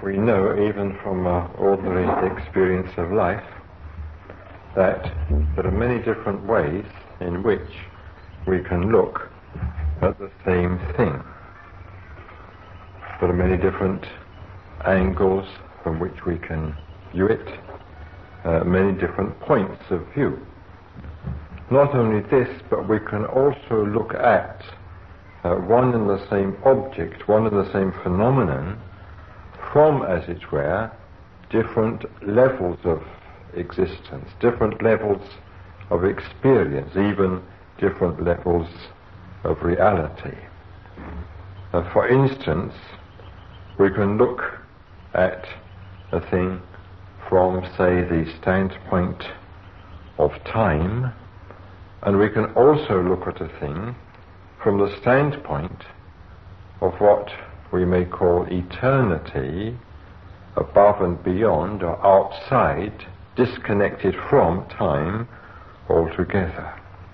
we know, even from our ordinary experience of life, that there are many different ways in which we can look at the same thing. There are many different angles from which we can view it, many different points of view. Not only this, but we can also look at one and the same object, one and the same phenomenon, from, as it were, different levels of existence, different levels of experience, even different levels of reality. For instance, we can look at a thing from, say, the standpoint of time, and we can also look at a thing from the standpoint of what we may call eternity, above and beyond or outside, disconnected from time altogether.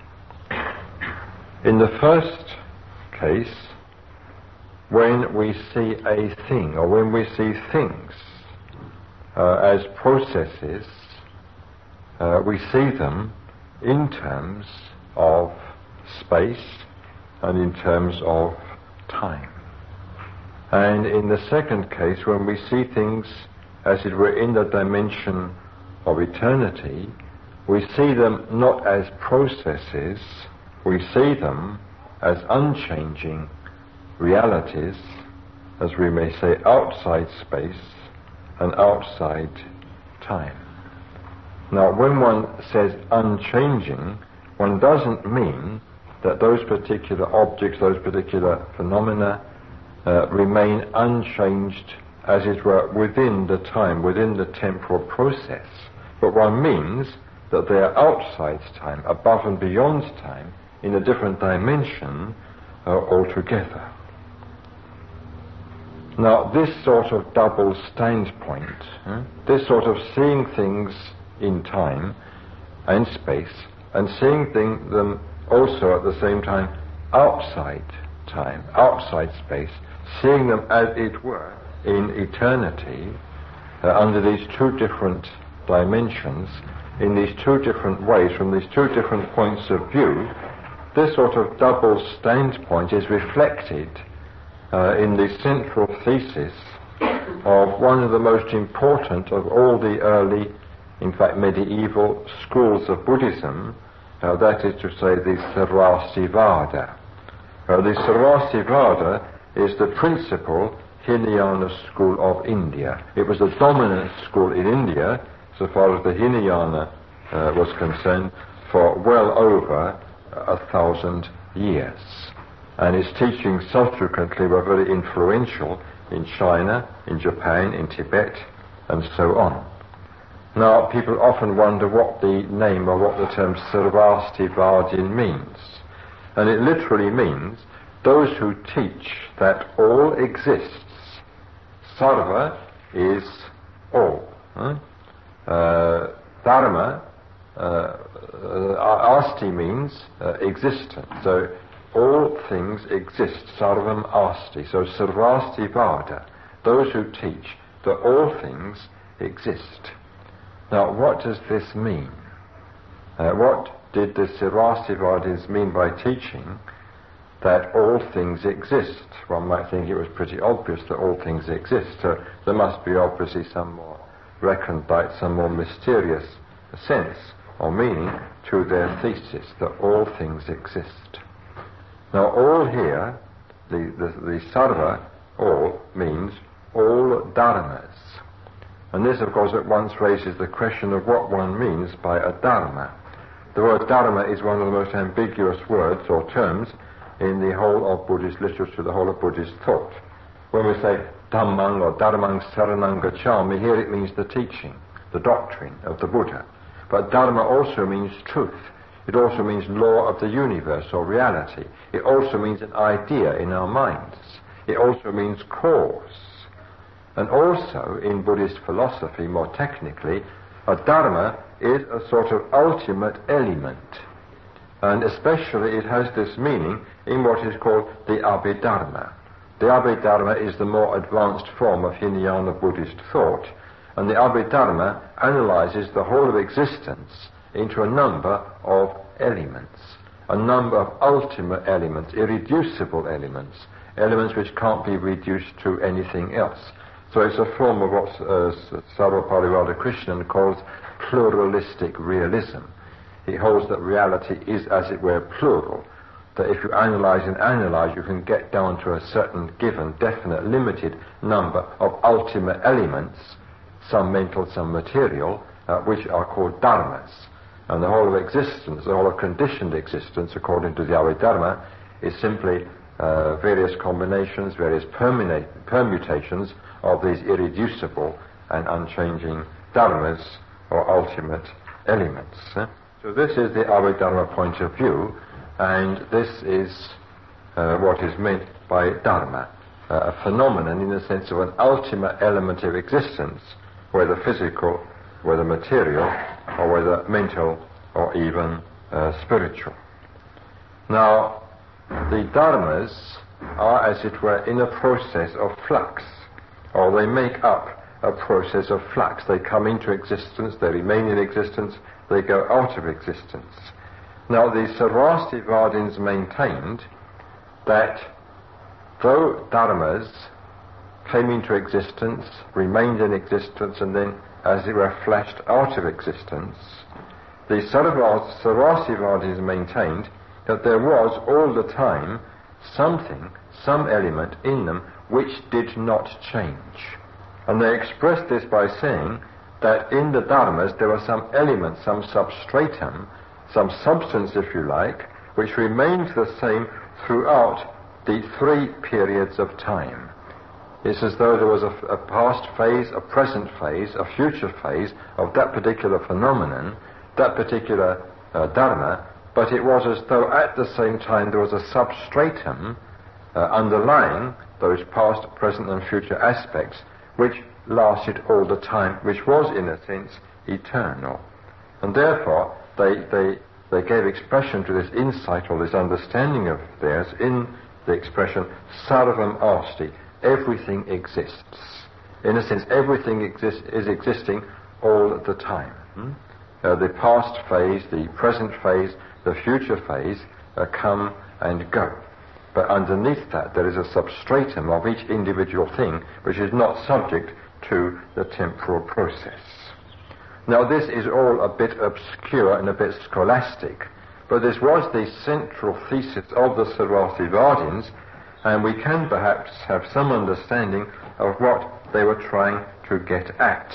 In the first case, when we see a thing, or when we see things as processes, we see them in terms of space and in terms of time. And in the second case, when we see things as it were in the dimension of eternity, we see them not as processes, we see them as unchanging realities, as we may say, outside space and outside time. Now, when one says unchanging, one doesn't mean that those particular objects, those particular phenomena remain unchanged, as it were, within the time, within the temporal process. But one means that they are outside time, above and beyond time, in a different dimension altogether. Now, this sort of double standpoint, this sort of seeing things in time and space, and seeing them also at the same time outside time, outside space, seeing them as it were in eternity, under these two different dimensions, in these two different ways, from these two different points of view, this sort of double standpoint is reflected in the central thesis of one of the most important of all the early, in fact medieval, schools of Buddhism, that is to say the Sarvastivada. The Sarvastivada is the principal Hinayana school of India. It was the dominant school in India, so far as the Hinayana was concerned, for well over 1,000 years. And its teachings subsequently were very influential in China, in Japan, in Tibet, and so on. Now, people often wonder what the name or what the term Sarvastivadin means. And it literally means those who teach that all exists. Sarva is all. Dharma, asti means existence. So all things exist. Sarvam asti. So Sarvastivada, those who teach that all things exist. Now, what does this mean? What did the Sarvastivadins mean by teaching that all things exist? One might think it was pretty obvious that all things exist, so there must be obviously some more recondite, some more mysterious sense or meaning to their thesis that all things exist. Now, all here, the sarva, all, means all dharmas. And this, of course, at once raises the question of what one means by a dharma. The word dharma is one of the most ambiguous words or terms in the whole of Buddhist literature, the whole of Buddhist thought. When we say dhammang or dharmang saranang gacchami, here it means the teaching, the doctrine of the Buddha. But dharma also means truth. It also means law of the universe or reality. It also means an idea in our minds. It also means cause. And also, in Buddhist philosophy, more technically, a dharma is a sort of ultimate element. And especially it has this meaning in what is called the Abhidharma. The Abhidharma is the more advanced form of Hinayana Buddhist thought, and the Abhidharma analyzes the whole of existence into a number of elements, a number of ultimate elements, irreducible elements, elements which can't be reduced to anything else. So it's a form of what Sarvapalli Radhakrishnan calls pluralistic realism. He holds that reality is, as it were, plural, that if you analyze and analyze, you can get down to a certain given, definite, limited number of ultimate elements, some mental, some material, which are called dharmas. And the whole of existence, the whole of conditioned existence, according to the Abhidharma, is simply various combinations, various permutations of these irreducible and unchanging dharmas, or ultimate elements. So this is the Abhidharma point of view, and this is what is meant by dharma, a phenomenon in the sense of an ultimate element of existence, whether physical, whether material, or whether mental, or even spiritual. Now, the dharmas are, as it were, in a process of flux, or they make up a process of flux. They come into existence, they remain in existence, they go out of existence. Now, the Sarvastivadins maintained that though dharmas came into existence, remained in existence, and then, as it were, flashed out of existence, the Sarvastivadins maintained that there was all the time something, some element in them which did not change. And they expressed this by saying that in the dharmas there was some element, some substratum, some substance, if you like, which remained the same throughout the 3 periods of time. It's as though there was a past phase, a present phase, a future phase of that particular phenomenon, that particular dharma, but it was as though at the same time there was a substratum underlying those past, present and future aspects which lasted all the time, which was in a sense eternal. And therefore they gave expression to this insight or this understanding of theirs in the expression sarvam asti, everything exists. In a sense, everything is existing all the time. The past phase, the present phase, the future phase come and go. But underneath that there is a substratum of each individual thing which is not subject to the temporal process. Now this is all a bit obscure and a bit scholastic, but this was the central thesis of the Sarvastivadins, and we can perhaps have some understanding of what they were trying to get at.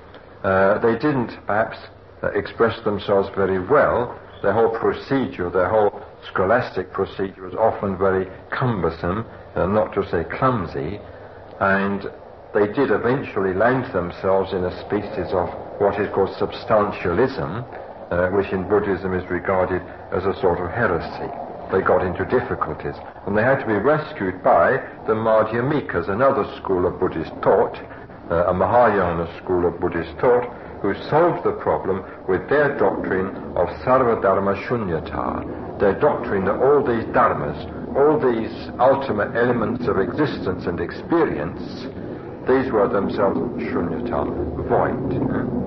They didn't perhaps express themselves very well. Their whole procedure, their whole scholastic procedure was often very cumbersome, not to say clumsy, and they did eventually land themselves in a species of what is called substantialism, which in Buddhism is regarded as a sort of heresy. They got into difficulties, and they had to be rescued by the Madhyamikas, another school of Buddhist thought, a Mahayana school of Buddhist thought, who solved the problem with their doctrine of Sarva Dharma Shunyata, their doctrine that all these dharmas, all these ultimate elements of existence and experience, these were themselves Shunyata, void.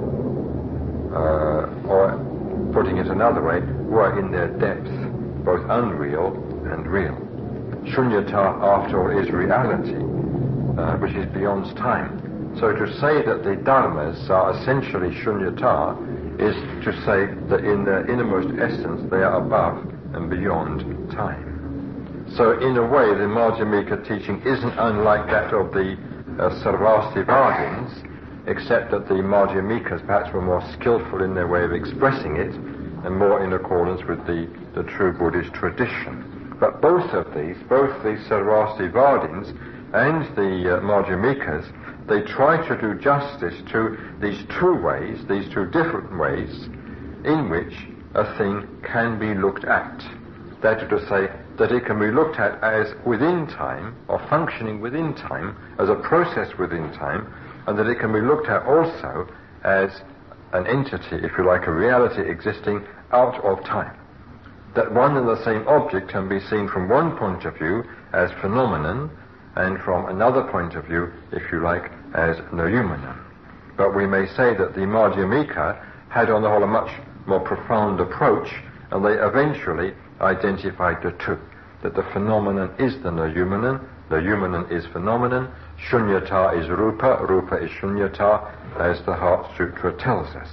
Or, putting it another way, were in their depth both unreal and real. Shunyata, after all, is reality, which is beyond time. So to say that the dharmas are essentially shunyata is to say that in their innermost essence they are above and beyond time. So in a way the Madhyamika teaching isn't unlike that of the Sarvastivadins, except that the Madhyamikas perhaps were more skillful in their way of expressing it and more in accordance with the true Buddhist tradition. But both the Sarvastivadins and the Madhyamikas, they try to do justice to these two different ways in which a thing can be looked at. That is to say, that it can be looked at as within time, or functioning within time, as a process within time, and that it can be looked at also as an entity, if you like, a reality existing out of time. That one and the same object can be seen from one point of view as phenomenon, and from another point of view, if you like, as noumena. But we may say that the Madhyamika had on the whole a much more profound approach, and they eventually identified the two, that the phenomenon is the noumena is phenomenon, shunyata is rupa is shunyata, as the Heart Sutra tells us.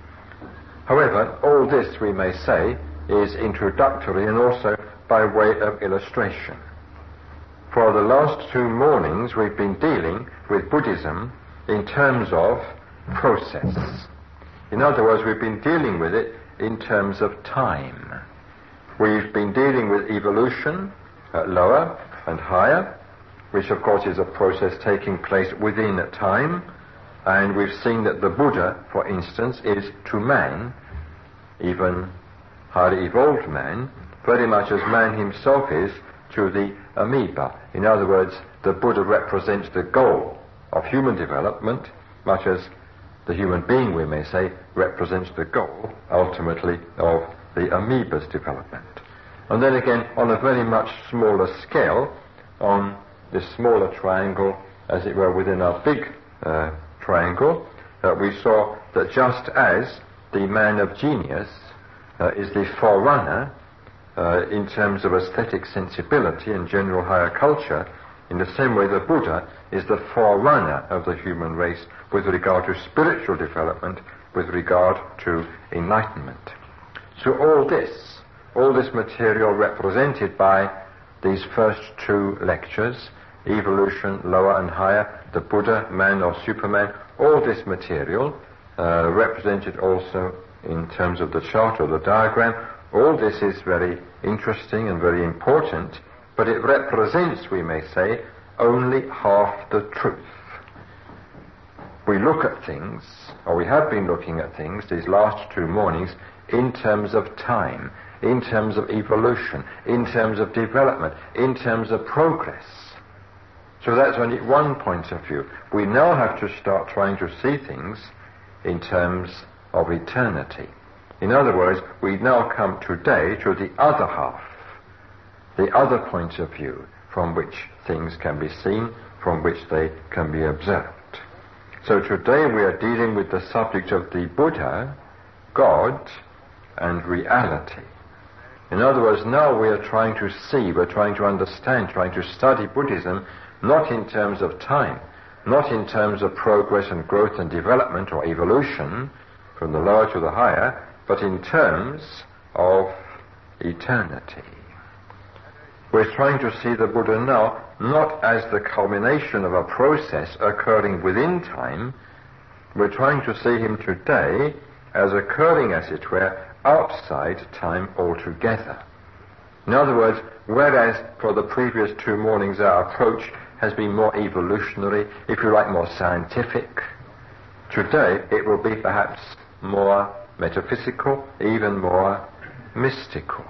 However, all this, we may say, is introductory and also by way of illustration. For the last 2 mornings we've been dealing with Buddhism in terms of process. In other words, we've been dealing with it in terms of time. We've been dealing with evolution at lower and higher, which of course is a process taking place within time, and we've seen that the Buddha, for instance, is to man, even highly evolved man, very much as man himself is to the amoeba. In other words, the Buddha represents the goal of human development, much as the human being, we may say, represents the goal, ultimately, of the amoeba's development. And then again, on a very much smaller scale, on this smaller triangle, as it were, within our big triangle, we saw that just as the man of genius is the forerunner in terms of aesthetic sensibility and general higher culture, in the same way the Buddha is the forerunner of the human race with regard to spiritual development, with regard to enlightenment. So all this material represented by these first 2 lectures, evolution, lower and higher, the Buddha, man or Superman, all this material represented also in terms of the chart or the diagram, all this is very interesting and very important, but it represents, we may say, only half the truth. We look at things, or we have been looking at things these last 2 mornings, in terms of time, in terms of evolution, in terms of development, in terms of progress. So that's only one point of view. We now have to start trying to see things in terms of eternity. In other words, we now come today to the other half, the other point of view from which things can be seen, from which they can be observed. So today we are dealing with the subject of the Buddha, God, and reality. In other words, now we are trying to see, we're trying to understand, trying to study Buddhism, not in terms of time, not in terms of progress and growth and development or evolution, from the lower to the higher, but in terms of eternity. We're trying to see the Buddha now not as the culmination of a process occurring within time. We're trying to see him today as occurring, as it were, outside time altogether. In other words, whereas for the previous 2 mornings our approach has been more evolutionary, if you like, more scientific, today it will be perhaps more metaphysical, even more mystical.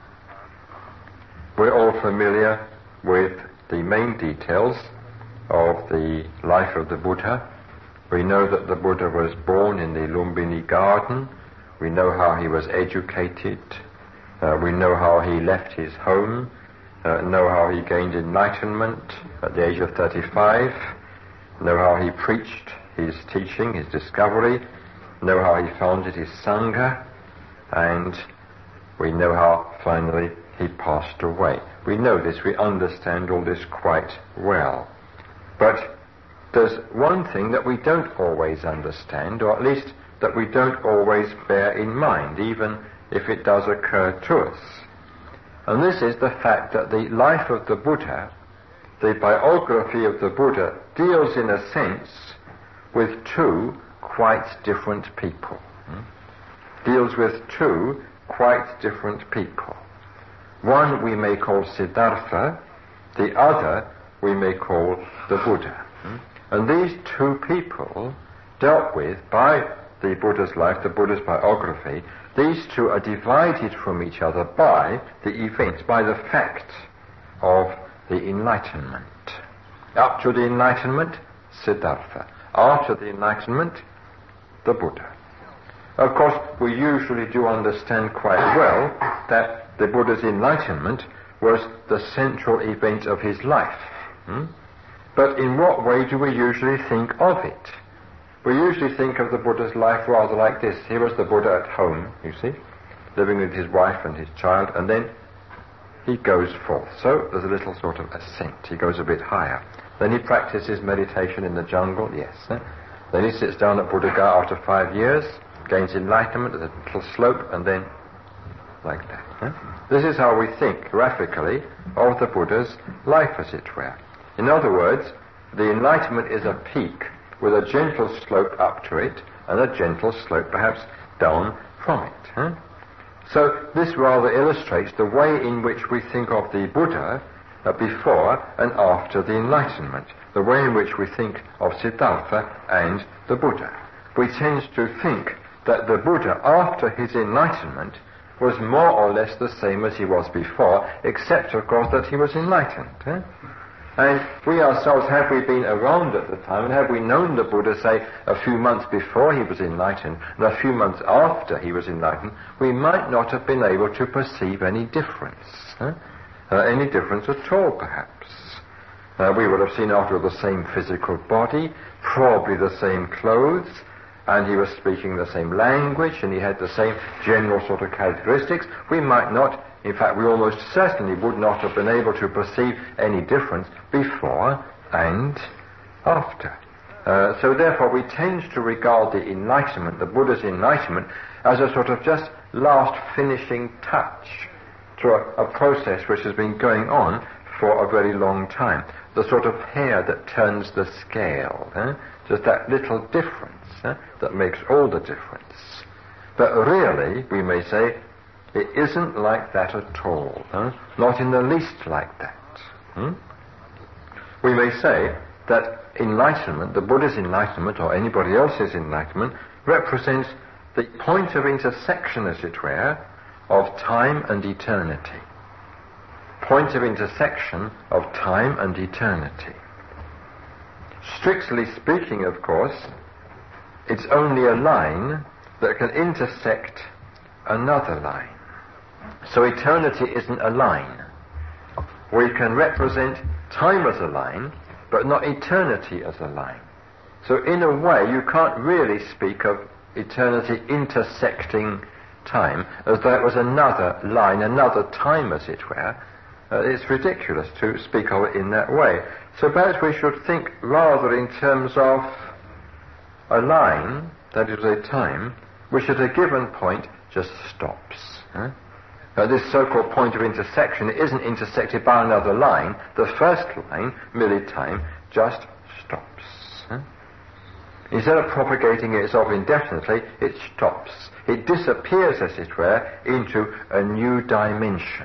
We're all familiar with the main details of the life of the Buddha. We know that the Buddha was born in the Lumbini garden. We know how he was educated. We know how he left his home. Know how he gained enlightenment at the age of 35. Know how he preached his teaching, his discovery. Know how he founded his Sangha. And we know how finally he passed away. We know this, we understand all this quite well. But there's one thing that we don't always understand, or at least that we don't always bear in mind, even if it does occur to us. And this is the fact that the life of the Buddha, the biography of the Buddha, deals in a sense with 2 quite different people. Deals with 2 quite different people. One we may call Siddhartha, the other we may call the Buddha. And these 2 people dealt with by the Buddha's life, the Buddha's biography. These 2 are divided from each other by the events, by the fact of the enlightenment. Up to the enlightenment, Siddhartha. After the enlightenment, the Buddha. Of course, we usually do understand quite well that the Buddha's enlightenment was the central event of his life. But in what way do we usually think of it? We usually think of the Buddha's life rather like this. Here was the Buddha at home, you see, living with his wife and his child, and then he goes forth. So there's a little sort of ascent. He goes a bit higher. Then he practices meditation in the jungle, yes. Then he sits down at Buddha Ghat after 5 years, gains enlightenment at a little slope, and then like that. This is how we think, graphically, of the Buddha's life, as it were. In other words, the enlightenment is a peak with a gentle slope up to it, and a gentle slope perhaps down from it. So this rather illustrates the way in which we think of the Buddha before and after the enlightenment, the way in which we think of Siddhartha and the Buddha. We tend to think that the Buddha, after his enlightenment, was more or less the same as he was before, except, of course, that he was enlightened. And we ourselves, have we been around at the time, and have we known the Buddha, say, a few months before he was enlightened, and a few months after he was enlightened, we might not have been able to perceive any difference. Any difference at all, perhaps. We would have seen after the same physical body, probably the same clothes, and he was speaking the same language, and he had the same general sort of characteristics. We might not, in fact, we almost certainly would not have been able to perceive any difference before and after. So therefore we tend to regard the enlightenment, the Buddha's enlightenment, as a sort of just last finishing touch to a process which has been going on for a very long time. The sort of hair that turns the scale, just that little difference that makes all the difference. But really, we may say, it isn't like that at all, not in the least like that. We may say that enlightenment, the Buddha's enlightenment or anybody else's enlightenment, represents the point of intersection, as it were, of time and eternity. Point of intersection of time and eternity. Strictly speaking, of course, it's only a line that can intersect another line. So eternity isn't a line. We can represent time as a line, but not eternity as a line. So in a way, you can't really speak of eternity intersecting time as though it was another line, another time, as it were. It's ridiculous to speak of it in that way. So perhaps we should think rather in terms of a line, that is a time, which at a given point just stops. This so-called point of intersection isn't intersected by another line. The first line, merely time, just stops. Instead of propagating itself indefinitely, it stops. It disappears, as it were, into a new dimension.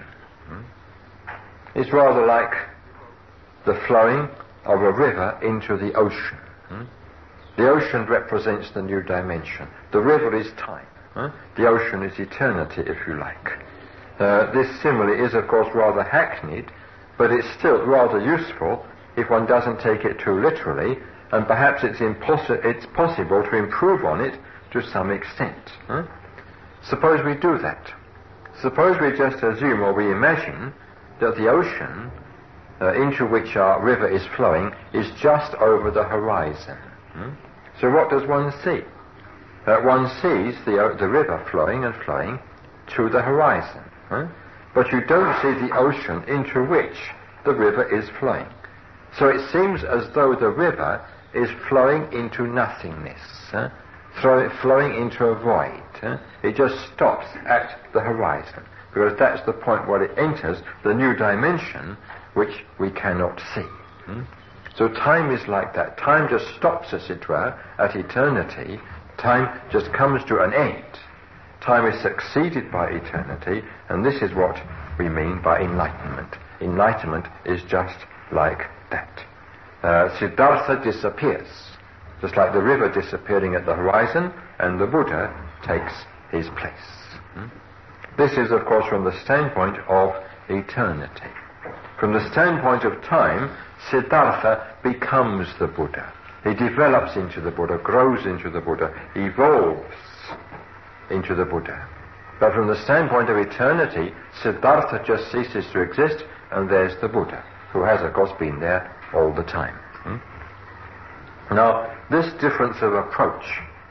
It's rather like the flowing of a river into the ocean. The ocean represents the new dimension. The river is time. The ocean is eternity, if you like. This simile is, of course, rather hackneyed, but it's still rather useful if one doesn't take it too literally, and perhaps it's possible to improve on it to some extent. Suppose we do that. Suppose we just assume or we imagine that the ocean into which our river is flowing is just over the horizon. So what does one see? One sees the river flowing and flowing to the horizon. But you don't see the ocean into which the river is flowing. So it seems as though the river is flowing into nothingness, flowing into a void. It just stops at the horizon, because that's the point where it enters the new dimension which we cannot see. So time is like that. Time just stops, as it were, at eternity. Time just comes to an end. Time is succeeded by eternity, and this is what we mean by enlightenment. Enlightenment is just like that. Siddhartha disappears, just like the river disappearing at the horizon, and the Buddha takes his place. This is, of course, from the standpoint of eternity. From the standpoint of time, Siddhartha becomes the Buddha. He develops into the Buddha, grows into the Buddha, evolves into the Buddha. But from the standpoint of eternity, Siddhartha just ceases to exist, and there's the Buddha, who has, of course, been there all the time. Now, this difference of approach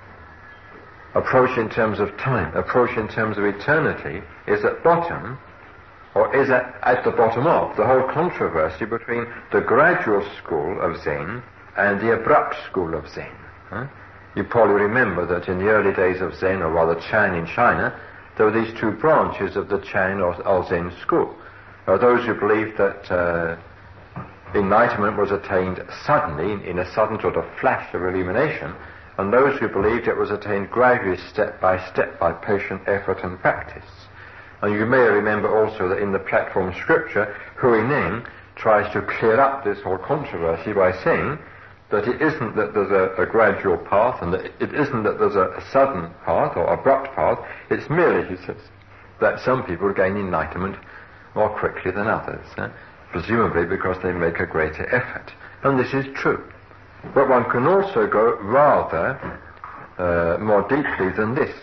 in terms of time, approach in terms of eternity, is at bottom, or is at the bottom of the whole controversy between the gradual school of Zen and the abrupt school of Zen. You probably remember that in the early days of Zen, or rather Chan in China, there were these two branches of the Chan or Zen school. Those who believed that enlightenment was attained suddenly, in a sudden sort of flash of illumination, and those who believed it was attained gradually, step by step, by patient effort and practice. And you may remember also that in the platform scripture, Huineng tries to clear up this whole controversy by saying that it isn't that there's a gradual path, and that it isn't that there's a sudden path or abrupt path. It's merely, he says, that some people gain enlightenment more quickly than others, presumably because they make a greater effort. And this is true. But one can also go rather more deeply than this.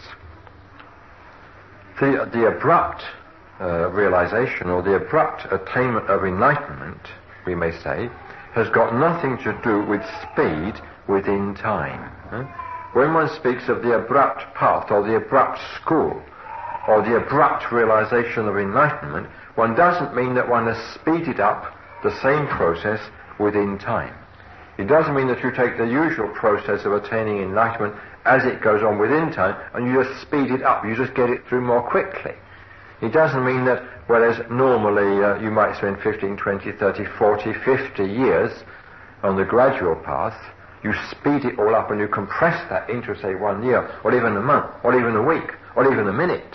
The abrupt realization, or the abrupt attainment of enlightenment, we may say, has got nothing to do with speed within time. When one speaks of the abrupt path, or the abrupt school, or the abrupt realization of enlightenment, one doesn't mean that one has speeded up the same process within time. It doesn't mean that you take the usual process of attaining enlightenment as it goes on within time and you just speed it up, you just get it through more quickly. It doesn't mean that, whereas normally you might spend 15, 20, 30, 40, 50 years on the gradual path, you speed it all up and you compress that into, say, 1 year, or even a month, or even a week, or even a minute.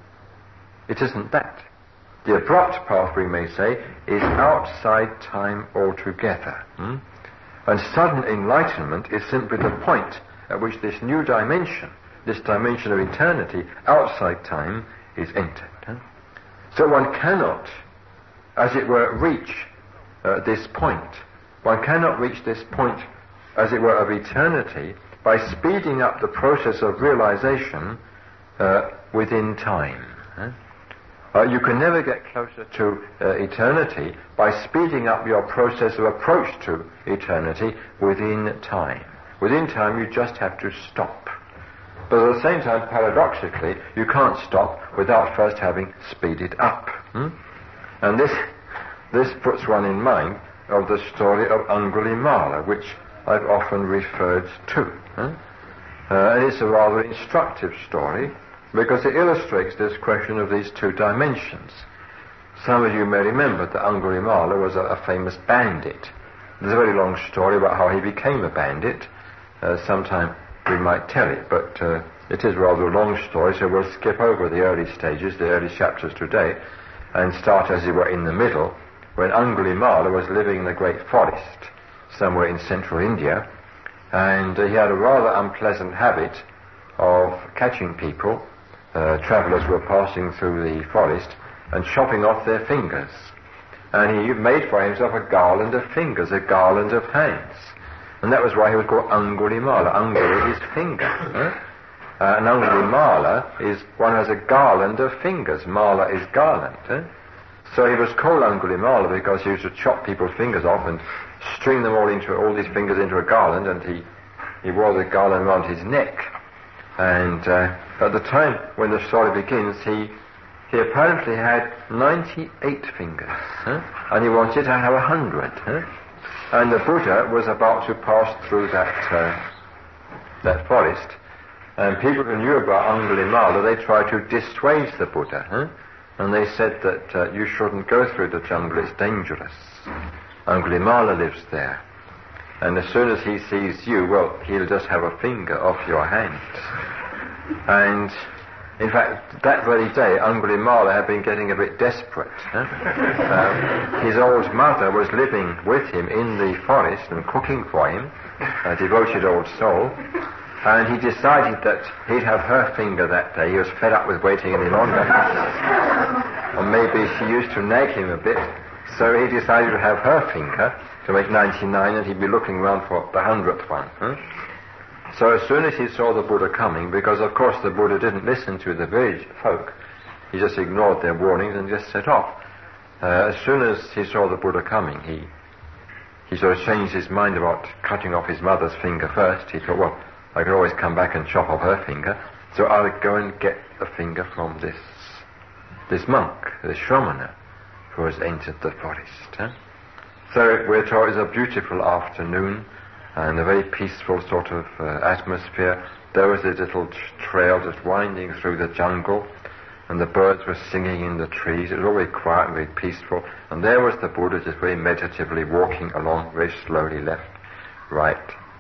It isn't that. The abrupt path, we may say, is outside time altogether. And sudden enlightenment is simply the point at which this new dimension, this dimension of eternity outside time, is entered. So one cannot, as it were, reach this point. One cannot reach this point, as it were, of eternity by speeding up the process of realization within time. You can never get closer to eternity by speeding up your process of approach to eternity within time. Within time, you just have to stop. But at the same time, paradoxically, you can't stop without first having speeded up. And this puts one in mind of the story of Angulimala, which I've often referred to. And it's a rather instructive story, because it illustrates this question of these two dimensions. Some of you may remember that Angulimala was a famous bandit. There's a very long story about how he became a bandit. Sometime we might tell it, but it is rather a long story, so we'll skip over the early stages, the early chapters today, and start, as it were, in the middle, when Angulimala was living in a great forest somewhere in central India, and he had a rather unpleasant habit of catching people, travellers were passing through the forest, and chopping off their fingers. And he made for himself a garland of fingers, a garland of hands. And that was why he was called Angulimala. Angul is finger. And Angulimala is one who has a garland of fingers. Mala is garland. So he was called Angulimala because he used to chop people's fingers off and string them all these fingers into a garland, and he wore the garland around his neck. And at the time when the story begins, he apparently had 98 fingers, and he wanted to have 100. And the Buddha was about to pass through that forest, and people who knew about Angulimala, they tried to dissuade the Buddha, and they said that you shouldn't go through the jungle, it's dangerous. Angulimala lives there, and as soon as he sees you, well, he'll just have a finger off your hand. And in fact, that very day, Angulimala had been getting a bit desperate. His old mother was living with him in the forest and cooking for him, a devoted old soul, and he decided that he'd have her finger that day. He was fed up with waiting any longer. Or maybe she used to nag him a bit, so he decided to have her finger to make 99, and he'd be looking around for the 100th one. So as soon as he saw the Buddha coming, because of course the Buddha didn't listen to the village folk, he just ignored their warnings and just set off. As soon as he saw the Buddha coming, he sort of changed his mind about cutting off his mother's finger first. He thought, well, I could always come back and chop off her finger, so I'll go and get a finger from this monk, this Shramana, who has entered the forest. So we're told it was a beautiful afternoon and a very peaceful sort of atmosphere. There was a little trail just winding through the jungle, and the birds were singing in the trees. It was all very quiet and very peaceful. And there was the Buddha just very meditatively walking along very slowly, left, right,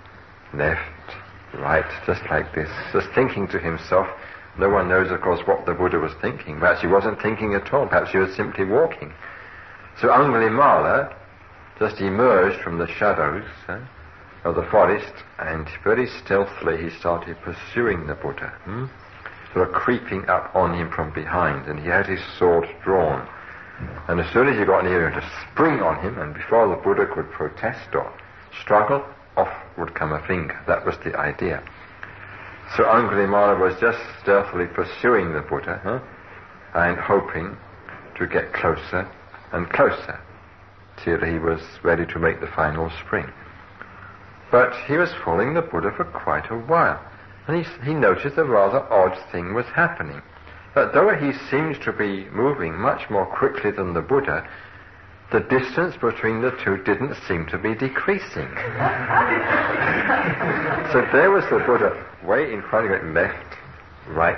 just like this, just thinking to himself. No one knows, of course, what the Buddha was thinking. Perhaps he wasn't thinking at all. Perhaps he was simply walking. So Angulimala just emerged from the shadows of the forest, and very stealthily he started pursuing the Buddha, sort of creeping up on him from behind, and he had his sword drawn. And as soon as he got near him, to spring on him, and before the Buddha could protest or struggle, off would come a finger. That was the idea. So Angulimala was just stealthily pursuing the Buddha, and hoping to get closer and closer till he was ready to make the final spring. But he was following the Buddha for quite a while, and he noticed a rather odd thing was happening. That though he seemed to be moving much more quickly than the Buddha, the distance between the two didn't seem to be decreasing. So there was the Buddha way in front of it, left, right,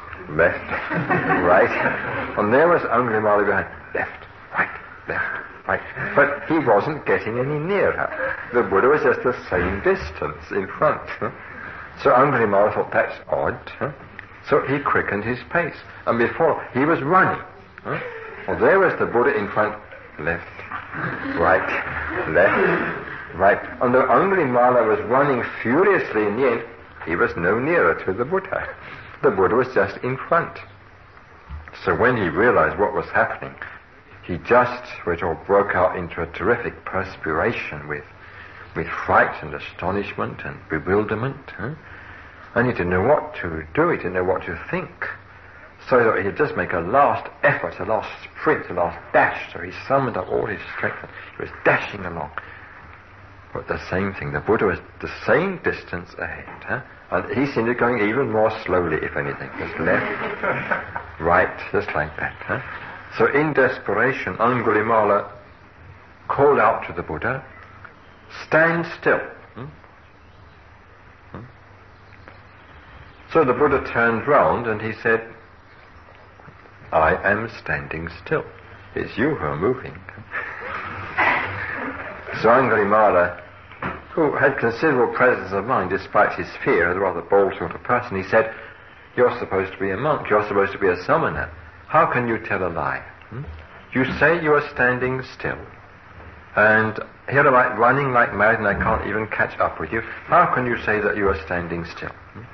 and there was Angulimala behind, left, right. But he wasn't getting any nearer. The Buddha was just the same distance in front. So Angulimala thought, that's odd. So he quickened his pace. And before, he was running. Well, there was the Buddha in front, left, right. And though Angulimala was running furiously in the end, he was no nearer to the Buddha. The Buddha was just in front. So when he realized what was happening, he just broke out into a terrific perspiration with fright and astonishment and bewilderment. And he didn't know what to do, he didn't know what to think. So he'd just make a last effort, a last sprint, a last dash. So he summoned up all his strength and he was dashing along. But the same thing, the Buddha was the same distance ahead. And he seemed to be going even more slowly, if anything. Just left, right, just like that. So in desperation, Angulimala called out to the Buddha, stand still. So the Buddha turned round and he said, I am standing still. It's you who are moving. So Angulimala, who had considerable presence of mind despite his fear, a rather bold sort of person, he said, you're supposed to be a monk, you're supposed to be a samana. How can you tell a lie? You say you are standing still, and here am I running like mad and I can't even catch up with you. How can you say that you are standing still?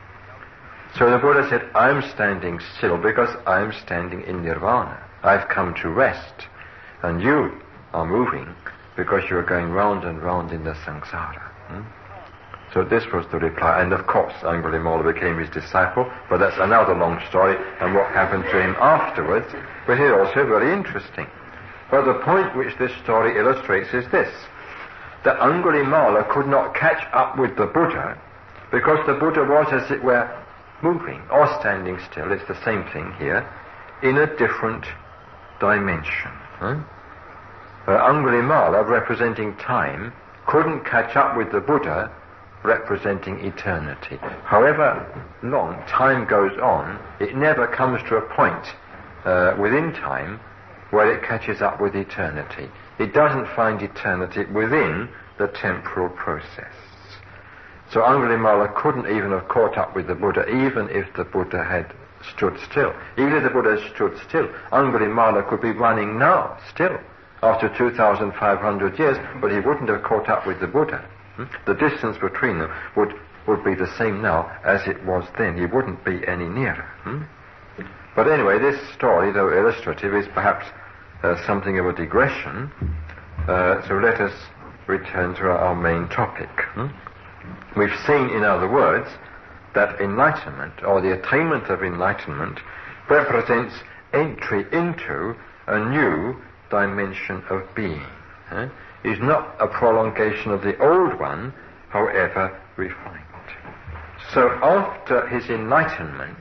So the Buddha said, I'm standing still because I'm standing in nirvana. I've come to rest, and you are moving because you are going round and round in the samsara. So this was the reply, and of course Angulimala became his disciple, but that's another long story, and what happened to him afterwards was also very interesting. But the point which this story illustrates is this, that Angulimala could not catch up with the Buddha because the Buddha was, as it were, moving or standing still, it's the same thing here, in a different dimension. Angulimala, representing time, couldn't catch up with the Buddha representing eternity. However long time goes on, it never comes to a point within time where it catches up with eternity. It doesn't find eternity within the temporal process. So Angulimala couldn't even have caught up with the Buddha even if the Buddha had stood still. Even if the Buddha had stood still, Angulimala could be running now, still, after 2,500 years, but he wouldn't have caught up with the Buddha. The distance between them would be the same now as it was then. He wouldn't be any nearer. But anyway, this story, though illustrative, is perhaps something of a digression. So let us return to our main topic. We've seen, in other words, that enlightenment, or the attainment of enlightenment, represents entry into a new dimension of being. is not a prolongation of the old one, however refined. So after his enlightenment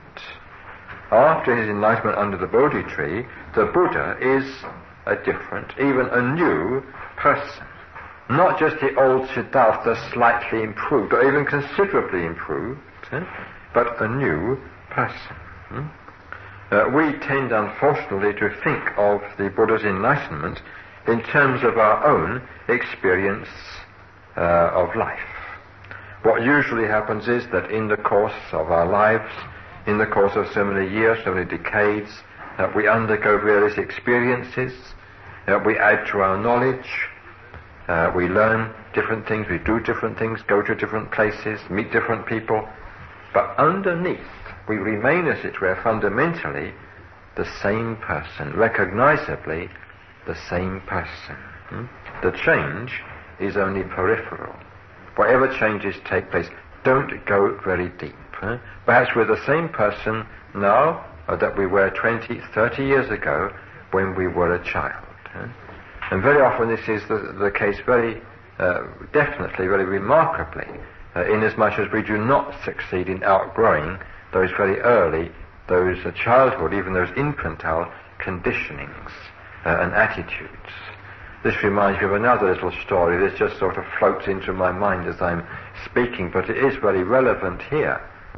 under the Bodhi tree, the Buddha is a different, even a new person. Not just the old Siddhartha slightly improved, or even considerably improved, but a new person. We tend, unfortunately, to think of the Buddha's enlightenment in terms of our own experience of life. What usually happens is that in the course of our lives, in the course of so many years, so many decades, we undergo various experiences, we add to our knowledge, we learn different things, we do different things, go to different places, meet different people, but underneath we remain, as it were, fundamentally the same person, recognizably the same person. The change is only peripheral. Whatever changes take place don't go very deep. Perhaps we're the same person now that we were 20, 30 years ago when we were a child. And very often this is the case very definitely, very remarkably, inasmuch as we do not succeed in outgrowing those very early, those childhood, even those infantile conditionings and attitudes. This reminds me of another little story. This just sort of floats into my mind as I'm speaking, but it is very relevant here.